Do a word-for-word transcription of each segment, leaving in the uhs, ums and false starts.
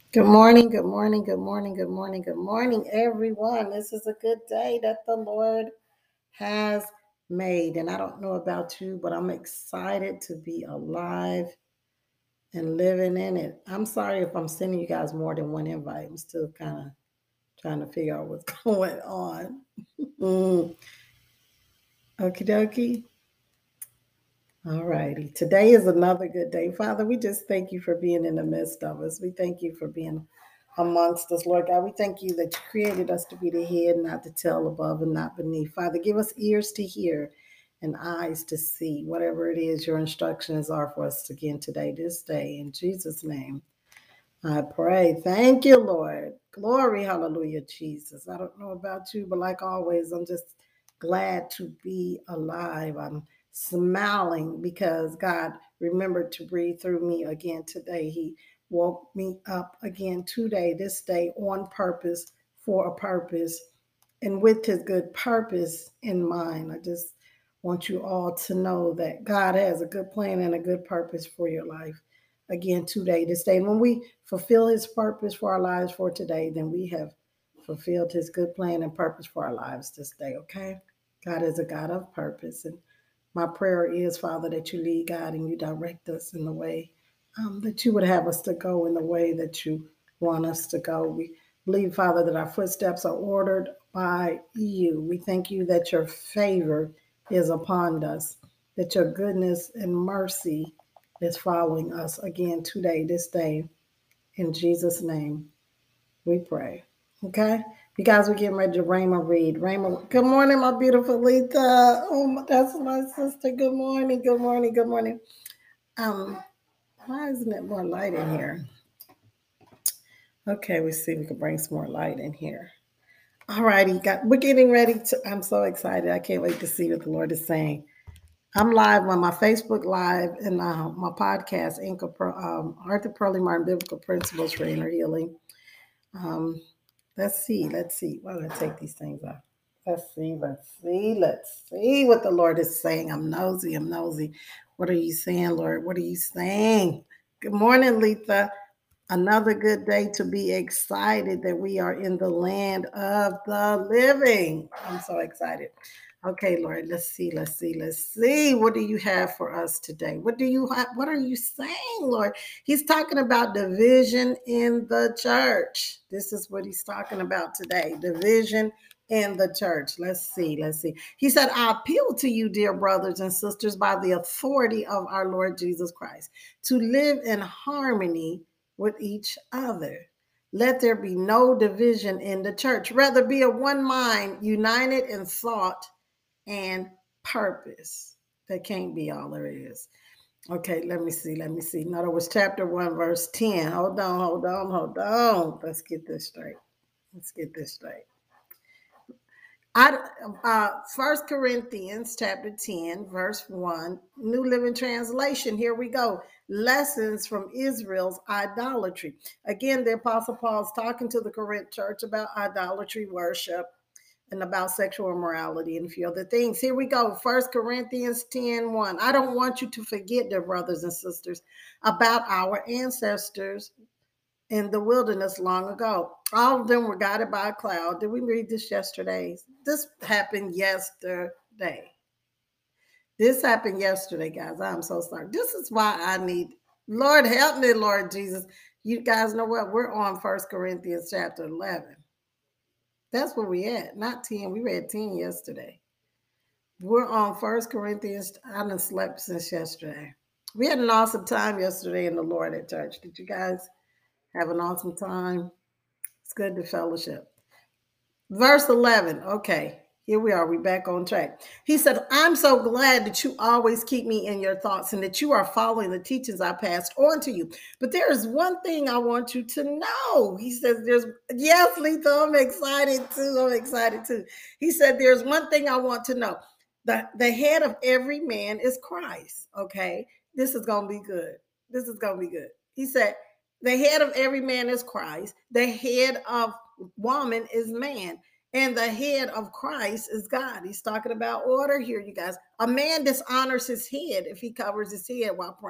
Good morning, good morning, good morning, good morning, good morning, everyone. This is a good day that the Lord has made. And I don't know about you, but I'm excited to be alive and living in it. I'm sorry if I'm sending you guys more than one invite. I'm still kind of trying to figure out what's going on. mm. Okie dokie. All righty. Today is another good day. Father, we just thank you for being in the midst of us. We thank you for being amongst us, Lord God. We thank you that you created us to be the head, not the tail, above and not beneath. Father, give us ears to hear and eyes to see whatever it is your instructions are for us again today, this day. In Jesus' name, I pray. Thank you, Lord. Glory, hallelujah, Jesus. I don't know about you, but like always, I'm just glad to be alive. I'm smiling because God remembered to breathe through me again today. He woke me up again today, this day, on purpose, for a purpose, and with his good purpose in mind. I just want you all to know that God has a good plan and a good purpose for your life again today, this day. And when we fulfill his purpose for our lives for today, then we have fulfilled his good plan and purpose for our lives this day, okay? God is a God of purpose. And my prayer is, Father, that you lead, God, and you direct us in the way um, that you would have us to go, in the way that you want us to go. We believe, Father, that our footsteps are ordered by you. We thank you that your favor is upon us, that your goodness and mercy is following us again today, this day. In Jesus' name, we pray. Okay? You guys, we're getting ready to Rhema read. Rhema, good morning, my beautiful Lita. Oh, my, that's my sister. Good morning, good morning, good morning. Um, why isn't it more light in here? Okay, we see if we can bring some more light in here. All righty, got, we're getting ready to. I'm so excited. I can't wait to see what the Lord is saying. I'm live on my Facebook Live and uh, my podcast, Anchor, um, Arthur Pearlie Martin Biblical Principles for Inner Healing. Um, let's see, let's see. Why don't I take these things off? Let's see, let's see, let's see what the Lord is saying. I'm nosy, I'm nosy. What are you saying, Lord? What are you saying? Good morning, Letha. Another good day to be excited that we are in the land of the living. I'm so excited. Okay, Lord, let's see, let's see, let's see. What do you have for us today? What do you have? What are you saying, Lord? He's talking about division in the church. This is what he's talking about today. Division in the church. Let's see, let's see. He said, I appeal to you, dear brothers and sisters, by the authority of our Lord Jesus Christ, to live in harmony with each other. Let there be no division in the church. Rather, be of one mind, united in thought and purpose. That can't be all there is. Okay, let me see. Let me see. No, that was chapter one, verse ten. Hold on, hold on, hold on. Let's get this straight. Let's get this straight. I, uh, First Corinthians chapter ten, verse one, New Living Translation. Here we go. Lessons from Israel's idolatry. Again, the Apostle Paul's talking to the Corinth church about idolatry worship and about sexual immorality and a few other things. Here we go. First Corinthians ten, one. I don't want you to forget, dear brothers and sisters, about our ancestors in the wilderness long ago. All of them were guided by a cloud. Did we read this yesterday? This happened yesterday. This happened yesterday, guys. I'm so sorry. This is why I need, Lord, help me, Lord Jesus. You guys know what? We're on First Corinthians chapter eleven. That's where we at, not ten. We read ten yesterday. We're on First Corinthians. I done slept since yesterday. We had an awesome time yesterday in the Lord at church. Did you guys have an awesome time? It's good to fellowship. Verse eleven. Okay, here we are. We're back on track. He said, I'm so glad that you always keep me in your thoughts and that you are following the teachings I passed on to you. But there is one thing I want you to know. He says, there's, yes, Letha, I'm excited too. I'm excited too. He said, there's one thing I want to know. The, the head of every man is Christ. Okay, this is going to be good. This is going to be good. He said, the head of every man is Christ. The head of woman is man. And the head of Christ is God. He's talking about order here, you guys. A man dishonors his head if he covers his head while praying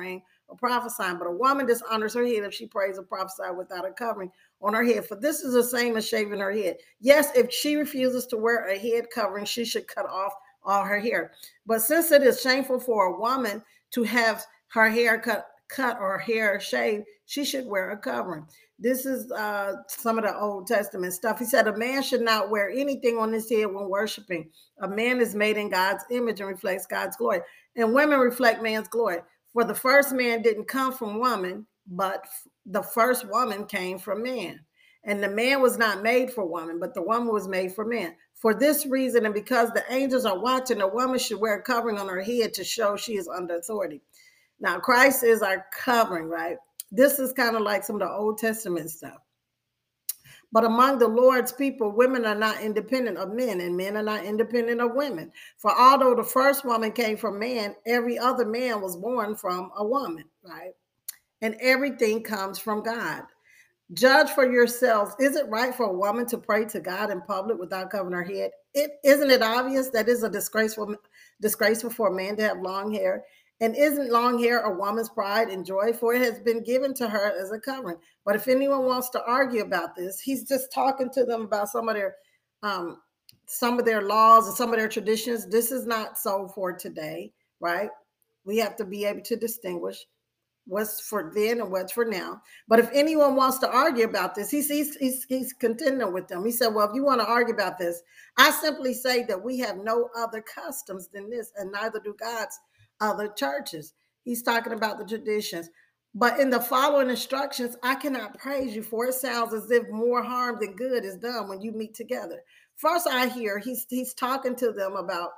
or prophesying. But a woman dishonors her head if she prays or prophesies without a covering on her head. For this is the same as shaving her head. Yes, if she refuses to wear a head covering, she should cut off all her hair. But since it is shameful for a woman to have her hair cut, cut or hair shaved, she should wear a covering. This is uh, some of the Old Testament stuff. He said a man should not wear anything on his head when worshiping. A man is made in God's image and reflects God's glory. And women reflect man's glory. For the first man didn't come from woman, but the first woman came from man. And the man was not made for woman, but the woman was made for man. For this reason, and because the angels are watching, a woman should wear a covering on her head to show she is under authority. Now, Christ is our covering, right? This is kind of like some of the Old Testament stuff. But among the Lord's people, women are not independent of men, and men are not independent of women. For although the first woman came from man, every other man was born from a woman, right? And everything comes from God. Judge for yourselves. Is it right for a woman to pray to God in public without covering her head? It isn't it obvious that it's a disgraceful, disgraceful for a man to have long hair? And isn't long hair a woman's pride and joy? For it has been given to her as a covering. But if anyone wants to argue about this, he's just talking to them about some of their um, some of their laws and some of their traditions. This is not so for today, right? We have to be able to distinguish what's for then and what's for now. But if anyone wants to argue about this, he's, he's, he's, he's contending with them. He said, well, if you want to argue about this, I simply say that we have no other customs than this, and neither do God's other churches. He's talking about the traditions. But in the following instructions, I cannot praise you, for it sounds as if more harm than good is done when you meet together. First, I hear he's he's talking to them about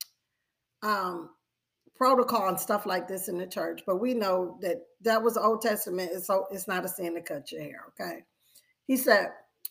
um, protocol and stuff like this in the church. But we know that that was Old Testament, and so it's not a sin to cut your hair. Okay, he said.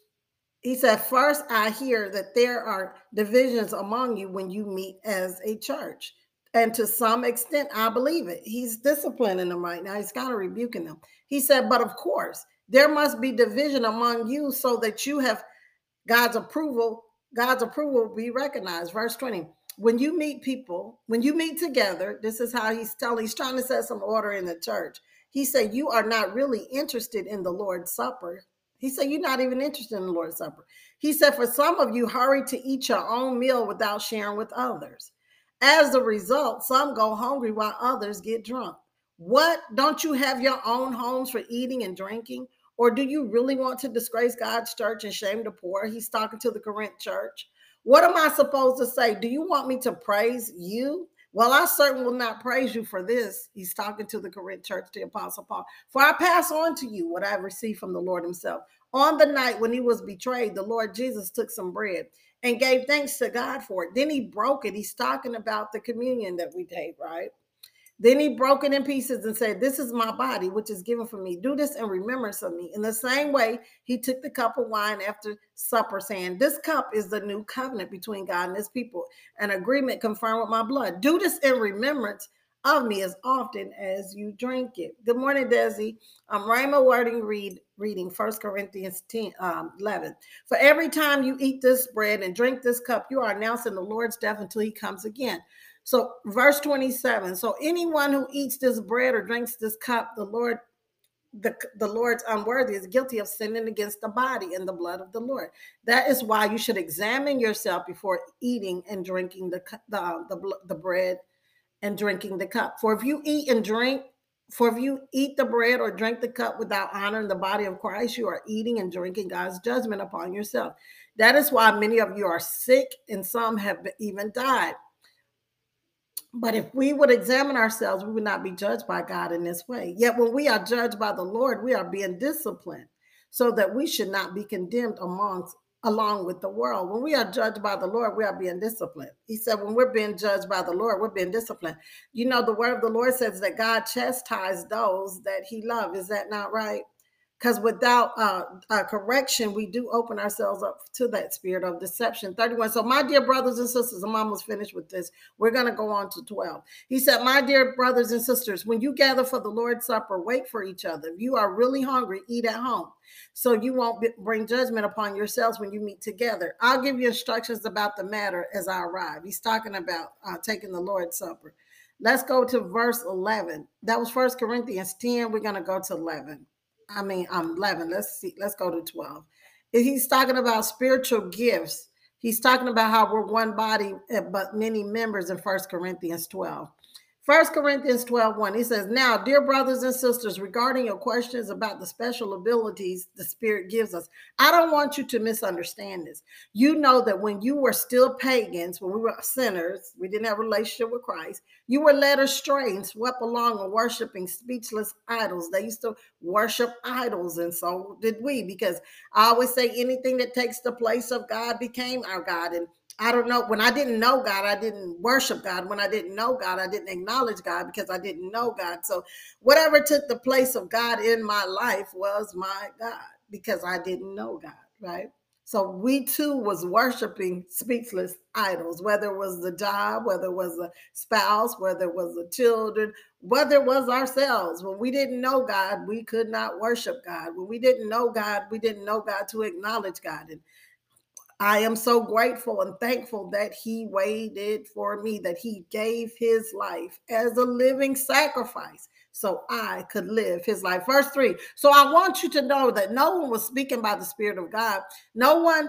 He said, first, I hear that there are divisions among you when you meet as a church. And to some extent, I believe it. He's disciplining them right now. He's kind of rebuking them. He said, but of course, there must be division among you so that you have God's approval. God's approval will be recognized. Verse twenty, when you meet people, when you meet together, this is how he's telling, he's trying to set some order in the church. He said, you are not really interested in the Lord's Supper. He said, you're not even interested in the Lord's Supper. He said, for some of you, hurry to eat your own meal without sharing with others. As a result, some go hungry while others get drunk. What? Don't you have your own homes for eating and drinking? Or do you really want to disgrace God's church and shame the poor? He's talking to the Corinth church. What am I supposed to say? Do you want me to praise you? Well, I certainly will not praise you for this. He's talking to the Corinth church, the Apostle Paul. For I pass on to you what I received from the Lord himself. On the night when he was betrayed, the Lord Jesus took some bread and gave thanks to God for it. Then he broke it. He's talking about the communion that we take, right? Then he broke it in pieces and said, this is my body, which is given for me. Do this in remembrance of me. In the same way, he took the cup of wine after supper, saying, this cup is the new covenant between God and his people, an agreement confirmed with my blood. Do this in remembrance of me as often as you drink it. Good morning, Desi. I'm Rhema Wording read, reading First Corinthians ten, um, eleven. For every time you eat this bread and drink this cup, you are announcing the Lord's death until he comes again. So verse twenty-seven, so anyone who eats this bread or drinks this cup, the Lord, the, the Lord's unworthy is guilty of sinning against the body and the blood of the Lord. That is why you should examine yourself before eating and drinking the, the, the, the bread and drinking the cup. For if you eat and drink, for if you eat the bread or drink the cup without honoring the body of Christ, you are eating and drinking God's judgment upon yourself. That is why many of you are sick and some have even died. But if we would examine ourselves, we would not be judged by God in this way. Yet when we are judged by the Lord, we are being disciplined so that we should not be condemned amongst, along with the world. When we are judged by the Lord, we are being disciplined. He said, when we're being judged by the Lord, we're being disciplined. You know, the word of the Lord says that God chastises those that he loves. Is that not right? Because without uh, uh, correction, we do open ourselves up to that spirit of deception. thirty-one. So my dear brothers and sisters, I'm almost finished with this. We're going to go on to twelve. He said, my dear brothers and sisters, when you gather for the Lord's Supper, wait for each other. If you are really hungry, eat at home, so you won't be, bring judgment upon yourselves when you meet together. I'll give you instructions about the matter as I arrive. He's talking about uh, taking the Lord's Supper. Let's go to verse eleven. That was First Corinthians ten. We're going to go to eleven. I mean, um, eleven. Let's see. Let's go to twelve. He's talking about spiritual gifts. He's talking about how we're one body, but many members in First Corinthians twelve. First Corinthians twelve one, he says, now, dear brothers and sisters, regarding your questions about the special abilities the Spirit gives us, I don't want you to misunderstand this. You know that when you were still pagans, when we were sinners, we didn't have a relationship with Christ, you were led astray and swept along and worshiping speechless idols. They used to worship idols, and so did we, because I always say anything that takes the place of God became our God. And I don't know, when I didn't know God, I didn't worship God. When I didn't know God, I didn't acknowledge God because I didn't know God. So whatever took the place of God in my life was my God because I didn't know God, right? So we too was worshiping speechless idols, whether it was the job, whether it was a spouse, whether it was the children, whether it was ourselves. When we didn't know God, we could not worship God. When we didn't know God, we didn't know God to acknowledge God. And I am so grateful and thankful that he waited for me, that he gave his life as a living sacrifice so I could live his life. Verse three. So I want you to know that no one was speaking by the Spirit of God. No one,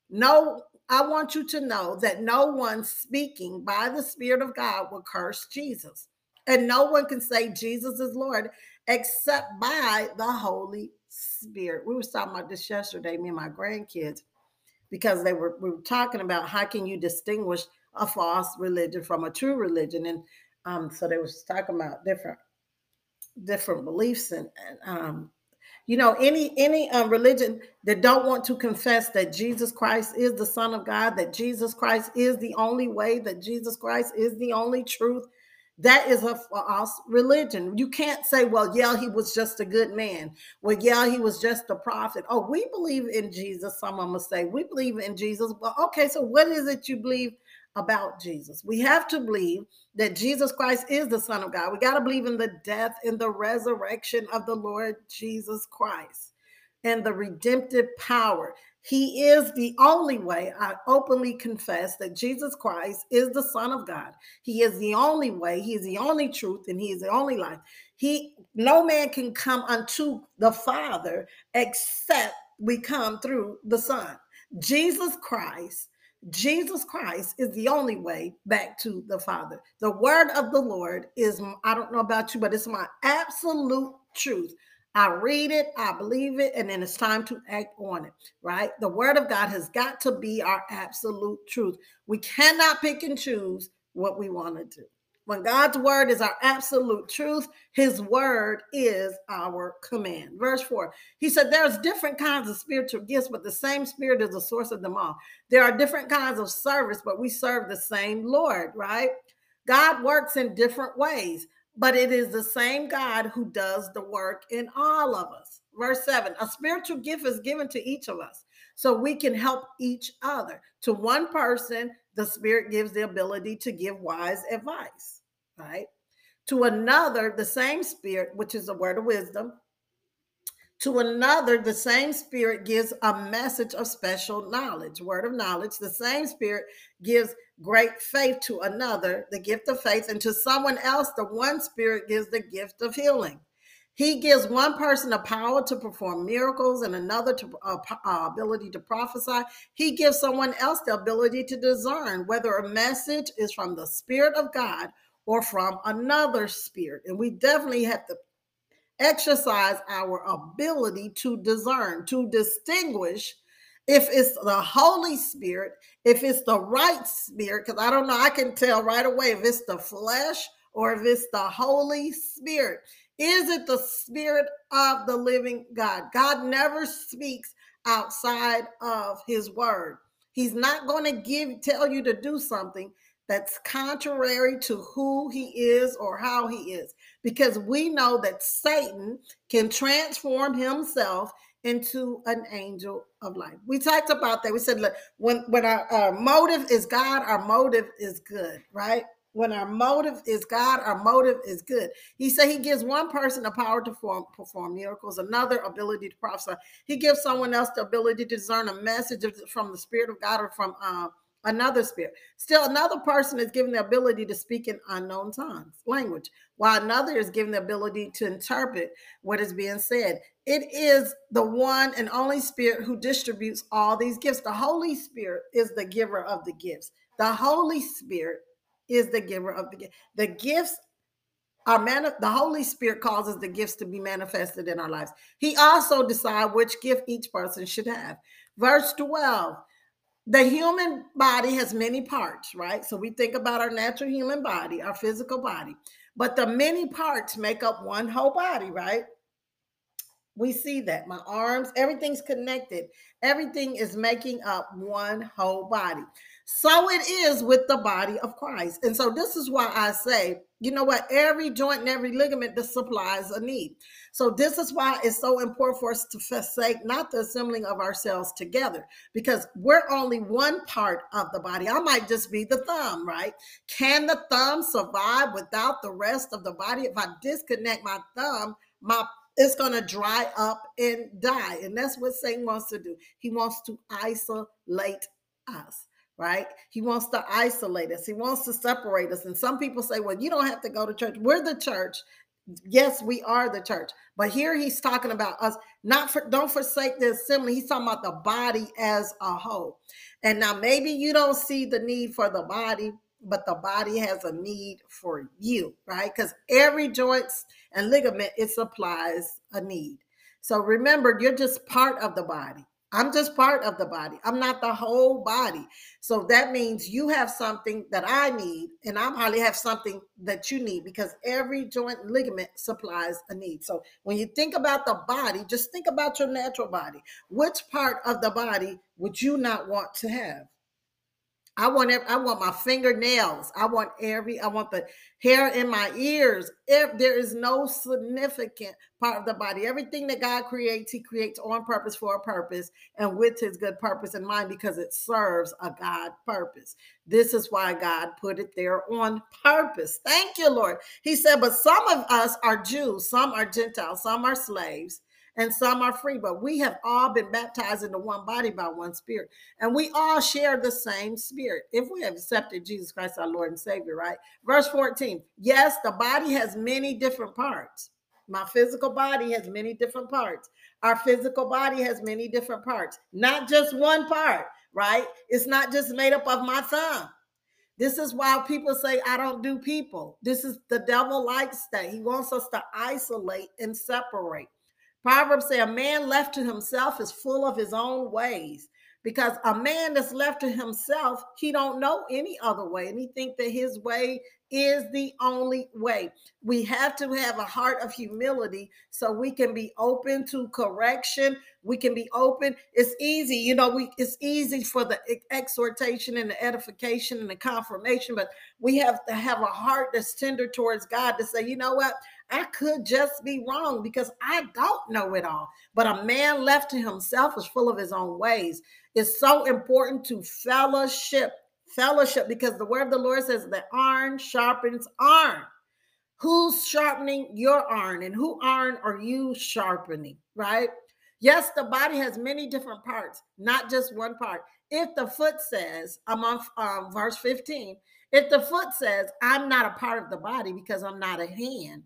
no, I want you to know that no one speaking by the Spirit of God will curse Jesus. And no one can say Jesus is Lord except by the Holy Spirit. We were talking about this yesterday, me and my grandkids, because they were we were talking about how can you distinguish a false religion from a true religion, and um, so they was talking about different different beliefs, and, and um, you know, any any um, religion that don't want to confess that Jesus Christ is the Son of God, that Jesus Christ is the only way, that Jesus Christ is the only truth, that is a false religion. You can't say, well, yeah, he was just a good man. Well, yeah, he was just a prophet. Oh, we believe in Jesus. Some of them say, we believe in Jesus. Well, okay, so what is it you believe about Jesus? We have to believe that Jesus Christ is the Son of God. We got to believe in the death and the resurrection of the Lord Jesus Christ and the redemptive power. He is the only way. I openly confess that Jesus Christ is the Son of God. He is the only way. He is the only truth, and he is the only life. He, no man can come unto the Father except we come through the Son. Jesus Christ, Jesus Christ is the only way back to the Father. The word of the Lord is, I don't know about you, but it's my absolute truth. I read it, I believe it, and then it's time to act on it, right? The word of God has got to be our absolute truth. We cannot pick and choose what we want to do. When God's word is our absolute truth, his word is our command. Verse four, he said, there's different kinds of spiritual gifts, but the same Spirit is the source of them all. There are different kinds of service, but we serve the same Lord, right? God works in different ways, but it is the same God who does the work in all of us. Verse seven, a spiritual gift is given to each of us so we can help each other. To one person, the Spirit gives the ability to give wise advice, right? To another, the same Spirit, which is the word of wisdom. To another, the same Spirit gives a message of special knowledge, word of knowledge. The same Spirit gives great faith to another, the gift of faith. And to someone else, the one Spirit gives the gift of healing. He gives one person a power to perform miracles and another to uh, uh, ability to prophesy. He gives someone else the ability to discern whether a message is from the Spirit of God or from another spirit. And we definitely have to exercise our ability to discern, to distinguish if it's the Holy Spirit, if it's the right spirit, because I don't know, I can tell right away if it's the flesh or if it's the Holy Spirit. Is it the Spirit of the living God? God never speaks outside of his word. He's not going to give tell you to do something that's contrary to who he is or how he is, because we know that Satan can transform himself into an angel of light. We talked about that. We said, look, when, when our, our motive is God, our motive is good, right? When our motive is God, our motive is good. He said he gives one person the power to perform, perform miracles, another ability to prophesy. He gives someone else the ability to discern a message from the Spirit of God or from uh, another spirit. Still, another person is given the ability to speak in unknown tongues, language, while another is given the ability to interpret what is being said. It is the one and only Spirit who distributes all these gifts. The Holy Spirit is the giver of the gifts. The Holy Spirit is the giver of the gifts. The gifts are man. The Holy Spirit causes the gifts to be manifested in our lives. He also decides which gift each person should have. Verse twelve. The human body has many parts, right? So we think about our natural human body, our physical body, but the many parts make up one whole body, right? We see that my arms, everything's connected. Everything is making up one whole body. So it is with the body of Christ. And so this is why I say, you know what? Every joint and every ligament that supplies a need. So this is why it's so important for us to forsake not the assembling of ourselves together, because we're only one part of the body. I might just be the thumb, right? Can the thumb survive without the rest of the body? If I disconnect my thumb, my it's going to dry up and die. And that's what Satan wants to do. He wants to isolate us, right? He wants to isolate us. He wants to separate us. And some people say, well, you don't have to go to church. We're the church. Yes, we are the church. But here he's talking about us. Not for, don't forsake the assembly. He's talking about the body as a whole. And now maybe you don't see the need for the body, but the body has a need for you, right? Because every joint and ligament, it supplies a need. So remember, you're just part of the body. I'm just part of the body. I'm not the whole body. So that means you have something that I need, and I probably have something that you need, because every joint and ligament supplies a need. So when you think about the body, just think about your natural body. Which part of the body would you not want to have? I want every, I want my fingernails. I want every, I want the hair in my ears. If there is no significant part of the body, everything that God creates, he creates on purpose for a purpose and with his good purpose in mind, because it serves a God purpose. This is why God put it there on purpose. Thank you, Lord. He said, but some of us are Jews, some are Gentiles, some are slaves, and some are free, but we have all been baptized into one body by one Spirit. And we all share the same Spirit if we have accepted Jesus Christ, our Lord and Savior, right? Verse fourteen, yes, the body has many different parts. My physical body has many different parts. Our physical body has many different parts, not just one part, right? It's not just made up of my thumb. This is why people say, I don't do people. This is the devil likes that. He wants us to isolate and separate. Proverbs say a man left to himself is full of his own ways, because a man that's left to himself, he don't know any other way. And he think that his way is the only way. We have to have a heart of humility so we can be open to correction. We can be open. It's easy, you know, we it's easy for the exhortation and the edification and the confirmation, but we have to have a heart that's tender towards God to say, you know what? I could just be wrong because I don't know it all. But a man left to himself is full of his own ways. It's so important to fellowship, fellowship, because the word of the Lord says that iron sharpens iron. Who's sharpening your iron, and who iron are you sharpening, right? Yes, the body has many different parts, not just one part. If the foot says, I'm on um, verse fifteen, if the foot says, I'm not a part of the body because I'm not a hand,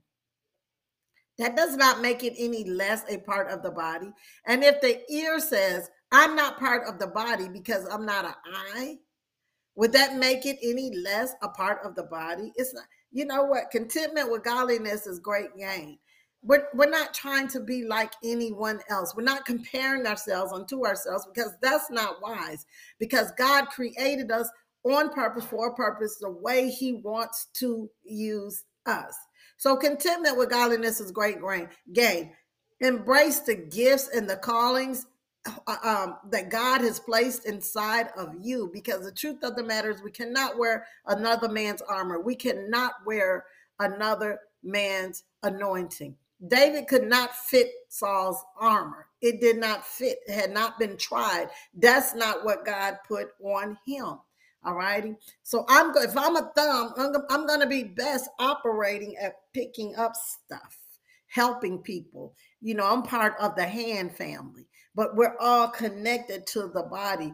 that does not make it any less a part of the body. And if the ear says, I'm not part of the body because I'm not an eye, would that make it any less a part of the body? It's not, you know what? Contentment with godliness is great gain. We're, we're not trying to be like anyone else. We're not comparing ourselves unto ourselves, because that's not wise. Because God created us on purpose, for a purpose, the way he wants to use us. So contentment with godliness is great gain. Embrace the gifts and the callings um, that God has placed inside of you, because the truth of the matter is we cannot wear another man's armor. We cannot wear another man's anointing. David could not fit Saul's armor. It did not fit. It had not been tried. That's not what God put on him. All righty. So I'm go- if I'm a thumb, I'm, I'm going to be best operating at picking up stuff, helping people. You know, I'm part of the hand family, but we're all connected to the body.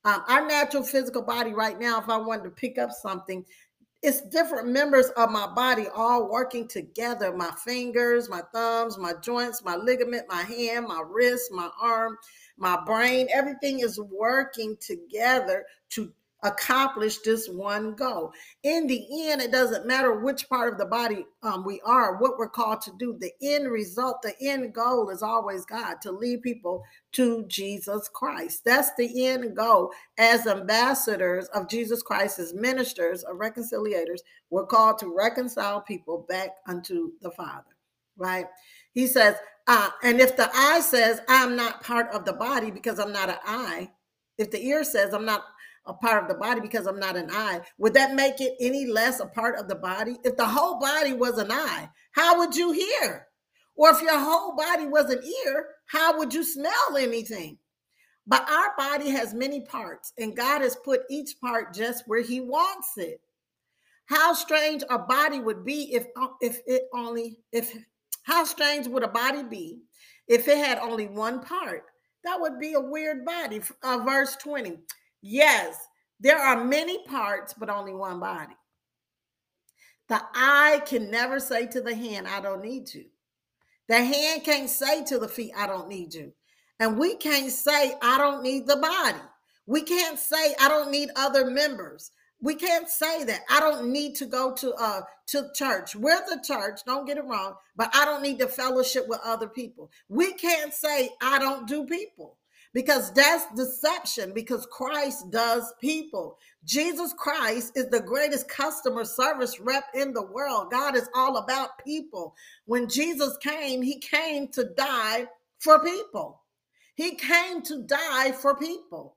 Um, our natural physical body right now, if I wanted to pick up something, it's different members of my body all working together. My fingers, my thumbs, my joints, my ligament, my hand, my wrist, my arm, my brain, everything is working together to accomplish this one goal. In the end, it doesn't matter which part of the body um, we are, what we're called to do. The end result, the end goal is always God, to lead people to Jesus Christ. That's the end goal. As ambassadors of Jesus Christ, as ministers of reconciliators, we're called to reconcile people back unto the Father, right? He says, uh, and if the eye says, I'm not part of the body because I'm not an eye, if the ear says, I'm not a part of the body because I'm not an eye, would that make it any less a part of the body? If the whole body was an eye, how would you hear? Or if your whole body was an ear, how would you smell anything? But our body has many parts, and God has put each part just where he wants it. How strange a body would be if if it only if how strange would a body be if it had only one part? That would be a weird body. Uh, verse twenty. Yes, there are many parts, but only one body. The eye can never say to the hand, I don't need you. The hand can't say to the feet, I don't need you. And we can't say, I don't need the body. We can't say, I don't need other members. We can't say that. I don't need to go to uh to church. We're the church, don't get it wrong, but I don't need to fellowship with other people. We can't say, I don't do people, because that's deception, because Christ does people. Jesus Christ is the greatest customer service rep in the world. God is all about people. When Jesus came, he came to die for people. He came to die for people.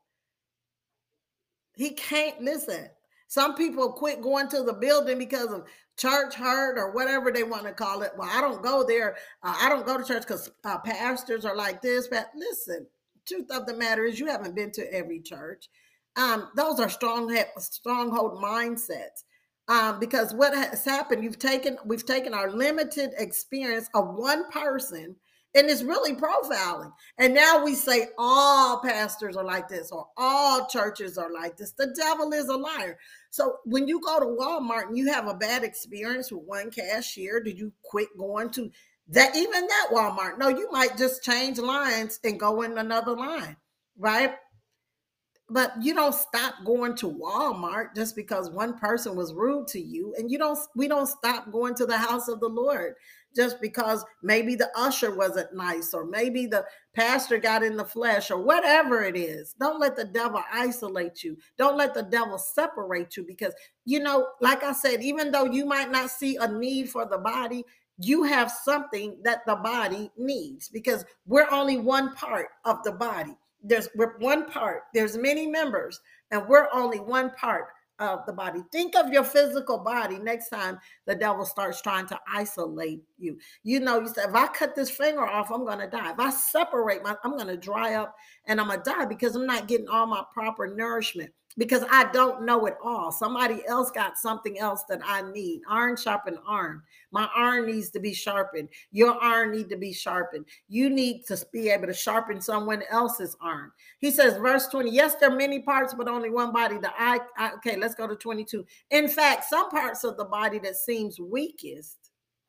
He can't, listen, some people quit going to the building because of church hurt or whatever they want to call it. Well, I don't go there. Uh, I don't go to church because uh, pastors are like this. But listen, truth of the matter is you haven't been to every church. Um, those are strong stronghold mindsets. Um, because what has happened, you've taken, we've taken our limited experience of one person, and it's really profiling. And now we say all pastors are like this, or all churches are like this. The devil is a liar. So when you go to Walmart and you have a bad experience with one cashier, did you quit going to that, even that Walmart? No, you might just change lines and go in another line, right? But you don't stop going to Walmart just because one person was rude to you. And you don't, we don't stop going to the house of the Lord just because maybe the usher wasn't nice, or maybe the pastor got in the flesh, or whatever it is. Don't let the devil isolate you. Don't let the devil separate you, because, you know, like I said, even though you might not see a need for the body, you have something that the body needs, because we're only one part of the body. There's we're one part. There's many members, and we're only one part of the body. Think of your physical body next time the devil starts trying to isolate you. You know, you say, if I cut this finger off, I'm going to die. If I separate my, I'm going to dry up and I'm going to die, because I'm not getting all my proper nourishment, because I don't know it all. Somebody else got something else that I need. Iron sharpen iron. My iron needs to be sharpened. Your iron need to be sharpened. You need to be able to sharpen someone else's iron. He says, verse twenty, yes, there are many parts, but only one body. The eye, I, okay, let's go to twenty-two. In fact, some parts of the body that seems weakest,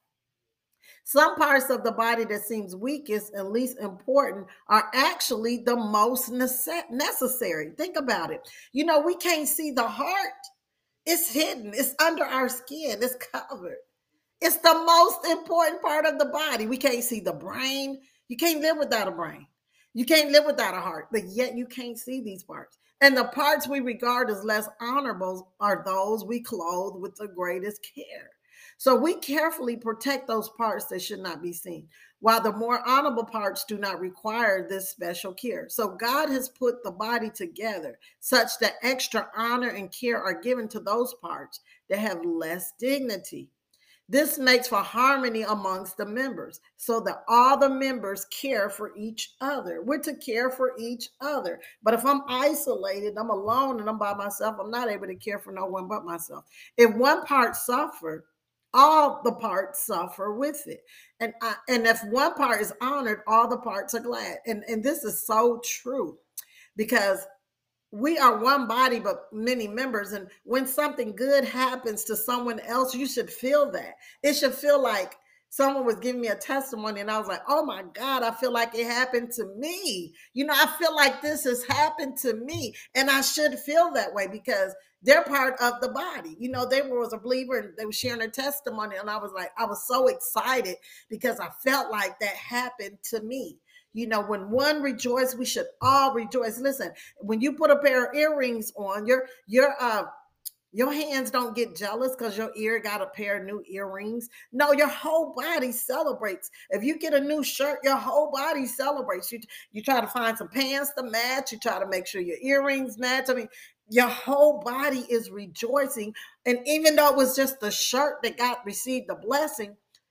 some parts of the body that seems weakest and least important are actually the most necessary. Think about it. You know, we can't see the heart. It's hidden. It's under our skin. It's covered. It's the most important part of the body. We can't see the brain. You can't live without a brain. You can't live without a heart, but yet you can't see these parts. And the parts we regard as less honorable are those we clothe with the greatest care. So we carefully protect those parts that should not be seen, while the more honorable parts do not require this special care. So God has put the body together such that extra honor and care are given to those parts that have less dignity. This makes for harmony amongst the members, so that all the members care for each other. We're to care for each other. But if I'm isolated, I'm alone, and I'm by myself, I'm not able to care for no one but myself. If one part suffers, all the parts suffer with it. And, I, and if one part is honored, all the parts are glad. And, and this is so true, because we are one body, but many members. And when something good happens to someone else, you should feel that. It should feel like someone was giving me a testimony and I was like, oh my God, I feel like it happened to me. You know, I feel like this has happened to me. And I should feel that way because they're part of the body. You know, they was a believer and they were sharing their testimony. And I was like, I was so excited because I felt like that happened to me. You know, when one rejoices, we should all rejoice. Listen, when you put a pair of earrings on, your your uh your hands don't get jealous because your ear got a pair of new earrings. No, your whole body celebrates. If you get a new shirt, your whole body celebrates. You you try to find some pants to match. You try to make sure your earrings match. I mean, your whole body is rejoicing. And even though it was just the shirt that got received the blessing,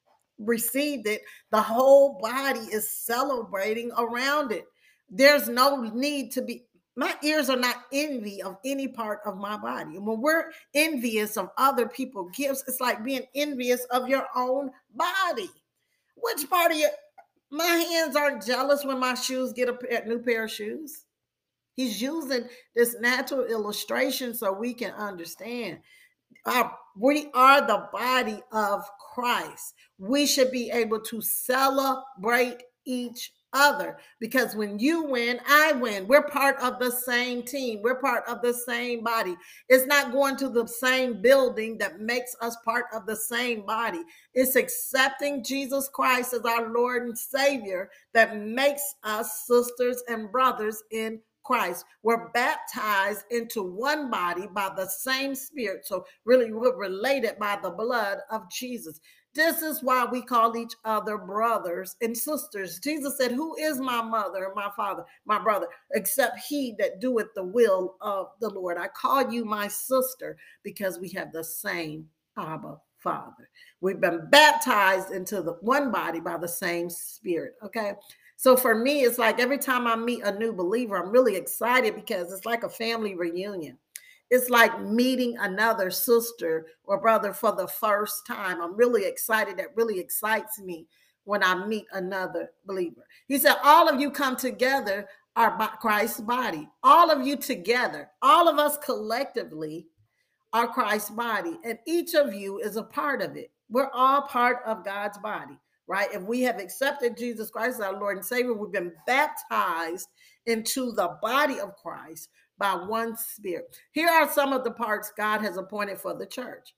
received it, the whole body is celebrating around it. There's no need to be, my ears are not envy of any part of my body. And when we're envious of other people's gifts, it's like being envious of your own body. Which part of your, my hands aren't jealous when my shoes get a new pair of shoes. He's using this natural illustration so we can understand. Our, we are the body of Christ. We should be able to celebrate each other because when you win, I win. We're part of the same team. We're part of the same body. It's not going to the same building that makes us part of the same body. It's accepting Jesus Christ as our Lord and Savior that makes us sisters and brothers in Christ. We're baptized into one body by the same Spirit. So really we're related by the blood of Jesus. This is why we call each other brothers and sisters. Jesus said, who is my mother and my father, my brother, except he that doeth the will of the Lord. I call you my sister because we have the same Abba Father. We've been baptized into the one body by the same Spirit. Okay. So for me, it's like every time I meet a new believer, I'm really excited because it's like a family reunion. It's like meeting another sister or brother for the first time. I'm really excited. That really excites me when I meet another believer. He said, all of you come together are Christ's body. All of you together, all of us collectively are Christ's body. And each of you is a part of it. We're all part of God's body. Right? If we have accepted Jesus Christ as our Lord and Savior, we've been baptized into the body of Christ by one Spirit. Here are some of the parts God has appointed for the church.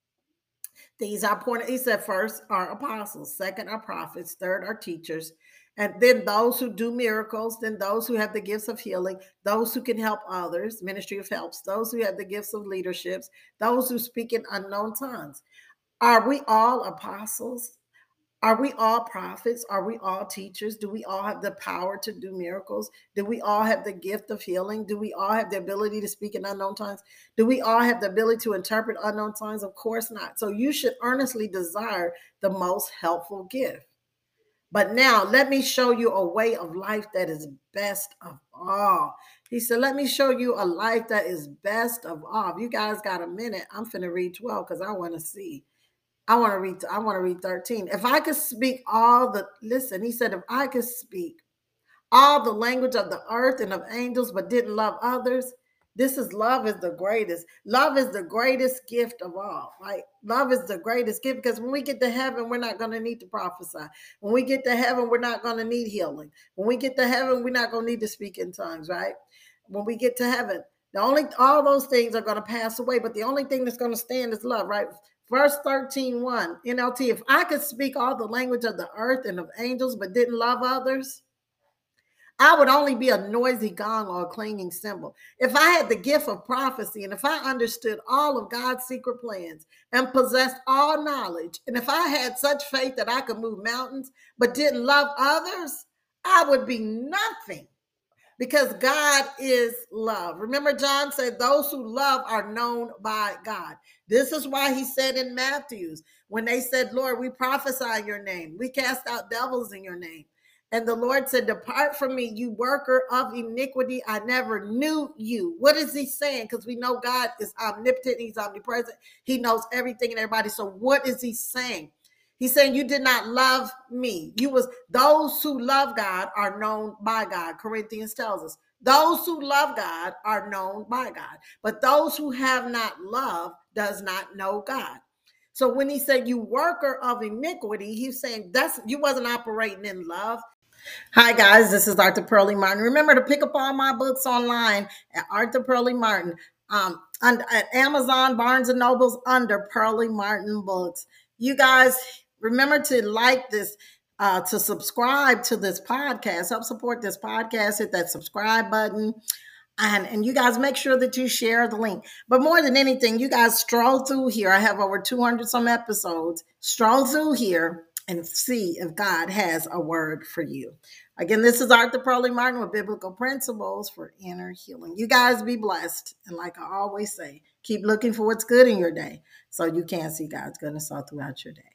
These are appointed, he said, first are apostles, second are prophets, third are teachers, and then those who do miracles, then those who have the gifts of healing, those who can help others, ministry of helps, those who have the gifts of leaderships, those who speak in unknown tongues. Are we all apostles? Are we all prophets? Are we all teachers? Do we all have the power to do miracles? Do we all have the gift of healing? Do we all have the ability to speak in unknown tongues? Do we all have the ability to interpret unknown tongues? Of course not. So you should earnestly desire the most helpful gift. But now let me show you a way of life that is best of all. He said, let me show you a life that is best of all. If you guys got a minute, I'm finna read twelve because I want to see. I want to read, I want to read thirteen. If I could speak all the, listen, he said, if I could speak all the language of the earth and of angels, but didn't love others, this is love is the greatest. Love is the greatest gift of all, right? Love is the greatest gift because when we get to heaven, we're not going to need to prophesy. When we get to heaven, we're not going to need healing. When we get to heaven, we're not going to need to speak in tongues, right? When we get to heaven, the only, all those things are going to pass away, but the only thing that's going to stand is love, right? Verse thirteen, one, N L T, if I could speak all the language of the earth and of angels, but didn't love others, I would only be a noisy gong or a clanging cymbal. If I had the gift of prophecy and if I understood all of God's secret plans and possessed all knowledge, and if I had such faith that I could move mountains, but didn't love others, I would be nothing. Because God is love. Remember, John said, those who love are known by God. This is why he said in Matthew's, when they said, Lord, we prophesy in your name. We cast out devils in your name. And the Lord said, depart from me, you worker of iniquity. I never knew you. What is he saying? Because we know God is omnipotent. He's omnipresent. He knows everything and everybody. So what is he saying? He's saying you did not love me. You was those who love God are known by God. Corinthians tells us Those who love God are known by God, but those who have not love does not know God. So when he said you worker of iniquity, he's saying that's you wasn't operating in love. Hi guys, this is Arthur Pearlie Martin. Remember to pick up all my books online at Arthur Pearlie Martin, um, and at Amazon, Barnes and Nobles under Pearlie Martin Books. You guys remember to like this, uh, to subscribe to this podcast. Help support this podcast. Hit that subscribe button. And, and you guys make sure that you share the link. But more than anything, you guys stroll through here. I have over two hundred some episodes. Stroll through here and see if God has a word for you. Again, this is Arthur Pearlie Martin with Biblical Principles for Inner Healing. You guys be blessed. And like I always say, keep looking for what's good in your day so you can see God's goodness all throughout your day.